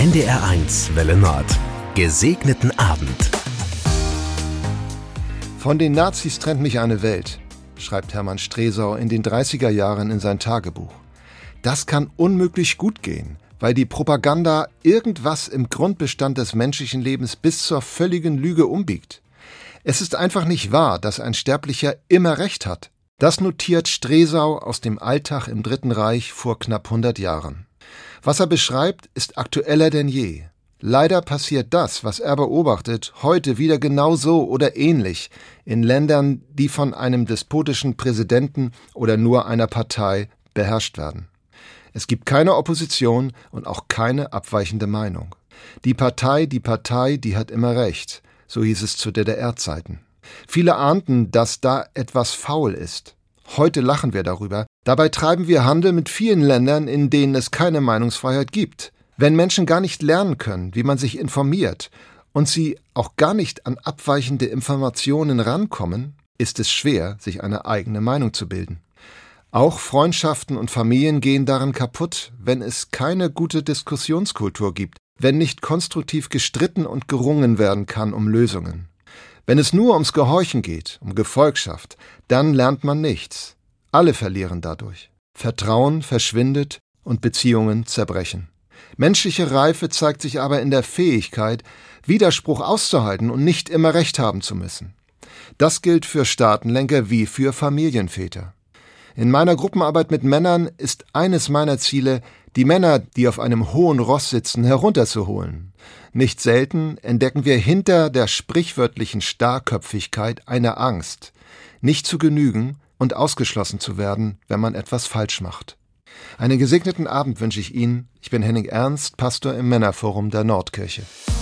NDR1 Welle Nord. Gesegneten Abend. Von den Nazis trennt mich eine Welt, schreibt Hermann Stresau in den 30er Jahren in sein Tagebuch. Das kann unmöglich gut gehen, weil die Propaganda irgendwas im Grundbestand des menschlichen Lebens bis zur völligen Lüge umbiegt. Es ist einfach nicht wahr, dass ein Sterblicher immer Recht hat. Das notiert Stresau aus dem Alltag im Dritten Reich vor knapp 100 Jahren. Was er beschreibt, ist aktueller denn je. Leider passiert das, was er beobachtet, heute wieder genauso oder ähnlich in Ländern, die von einem despotischen Präsidenten oder nur einer Partei beherrscht werden. Es gibt keine Opposition und auch keine abweichende Meinung. Die Partei, die hat immer recht, so hieß es zu DDR-Zeiten. Viele ahnten, dass da etwas faul ist. Heute lachen wir darüber. Dabei treiben wir Handel mit vielen Ländern, in denen es keine Meinungsfreiheit gibt. Wenn Menschen gar nicht lernen können, wie man sich informiert und sie auch gar nicht an abweichende Informationen rankommen, ist es schwer, sich eine eigene Meinung zu bilden. Auch Freundschaften und Familien gehen daran kaputt, wenn es keine gute Diskussionskultur gibt, wenn nicht konstruktiv gestritten und gerungen werden kann um Lösungen. Wenn es nur ums Gehorchen geht, um Gefolgschaft, dann lernt man nichts. Alle verlieren dadurch. Vertrauen verschwindet und Beziehungen zerbrechen. Menschliche Reife zeigt sich aber in der Fähigkeit, Widerspruch auszuhalten und nicht immer Recht haben zu müssen. Das gilt für Staatenlenker wie für Familienväter. In meiner Gruppenarbeit mit Männern ist eines meiner Ziele, die Männer, die auf einem hohen Ross sitzen, herunterzuholen. Nicht selten entdecken wir hinter der sprichwörtlichen Starrköpfigkeit eine Angst, nicht zu genügen und ausgeschlossen zu werden, wenn man etwas falsch macht. Einen gesegneten Abend wünsche ich Ihnen. Ich bin Henning Ernst, Pastor im Männerforum der Nordkirche.